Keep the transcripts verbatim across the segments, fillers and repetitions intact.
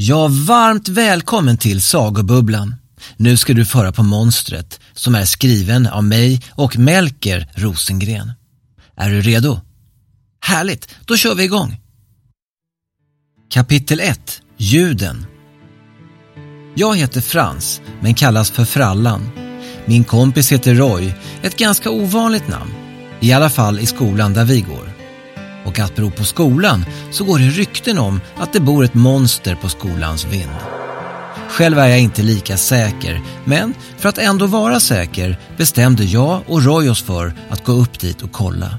Ja, varmt välkommen till Sagobubblan. Nu ska du föra på monstret som är skriven av mig och Melker Rosengren. Är du redo? Härligt, då kör vi igång. Kapitel ett. Ljuden. Jag heter Frans, men kallas för Frallan. Min kompis heter Roy, ett ganska ovanligt namn. I alla fall i skolan där vi går. Och att bero på skolan så går det rykten om att det bor ett monster på skolans vind. Själv är jag inte lika säker, men för att ändå vara säker bestämde jag och Roy oss för att gå upp dit och kolla.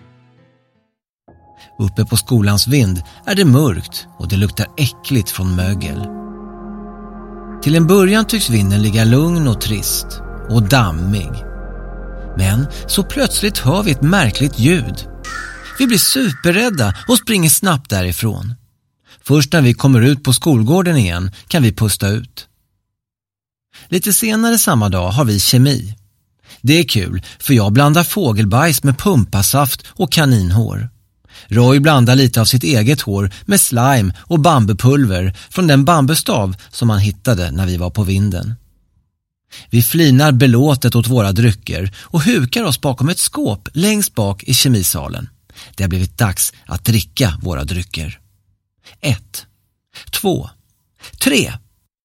Uppe på skolans vind är det mörkt och det luktar äckligt från mögel. Till en början tycks vinden ligga lugn och trist och dammig. Men så plötsligt hör vi ett märkligt ljud. Vi blir superrädda och springer snabbt därifrån. Först när vi kommer ut på skolgården igen kan vi pusta ut. Lite senare samma dag har vi kemi. Det är kul för jag blandar fågelbajs med pumpasaft och kaninhår. Roy blandar lite av sitt eget hår med slime och bambupulver från den bambustav som han hittade när vi var på vinden. Vi flinar belåtet åt våra drycker och hukar oss bakom ett skåp längst bak i kemisalen. Det har blivit dags att dricka våra drycker. Ett, två, tre.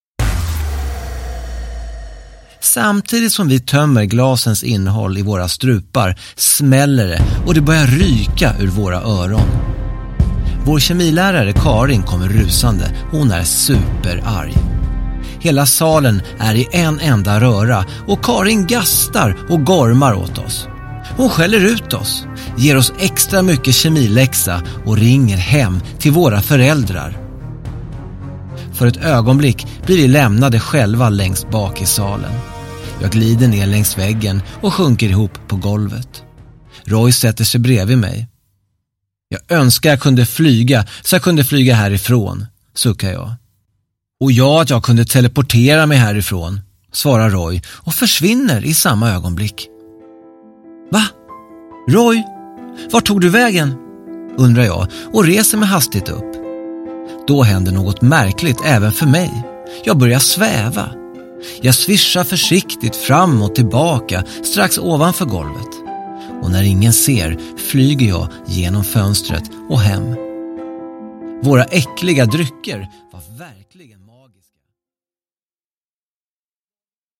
Samtidigt som vi tömmer glasens innehåll i våra strupar smäller det och det börjar ryka ur våra öron. Vår kemilärare Karin kommer rusande. Hon är superarg. Hela salen är i en enda röra och Karin gastar och gormar åt oss. Hon skäller ut oss, ger oss extra mycket kemiläxa och ringer hem till våra föräldrar. För ett ögonblick blir vi lämnade själva längst bak i salen. Jag glider ner längs väggen och sjunker ihop på golvet. Roy sätter sig bredvid mig. Jag önskar jag kunde flyga så jag kunde flyga härifrån, suckar jag. Och ja, att jag kunde teleportera mig härifrån, svarar Roy och försvinner i samma ögonblick. Va? Roy? Var tog du vägen? Undrar jag och reser mig hastigt upp. Då händer något märkligt även för mig. Jag börjar sväva. Jag svischar försiktigt fram och tillbaka strax ovanför golvet. Och när ingen ser flyger jag genom fönstret och hem. Våra äckliga drycker var verkligen